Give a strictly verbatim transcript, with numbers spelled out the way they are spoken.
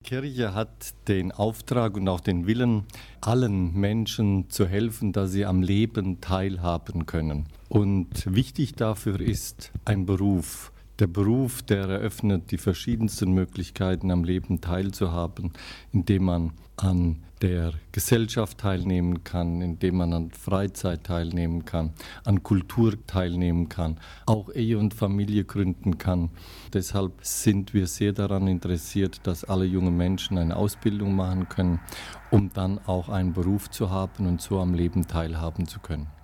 Kirche hat den Auftrag und auch den Willen, allen Menschen zu helfen, dass sie am Leben teilhaben können. Und wichtig dafür ist ein Beruf. Der Beruf, der eröffnet die verschiedensten Möglichkeiten, am Leben teilzuhaben, indem man an der Gesellschaft teilnehmen kann, indem man an Freizeit teilnehmen kann, an Kultur teilnehmen kann, auch Ehe und Familie gründen kann. Deshalb sind wir sehr daran interessiert, dass alle jungen Menschen eine Ausbildung machen können, um dann auch einen Beruf zu haben und so am Leben teilhaben zu können.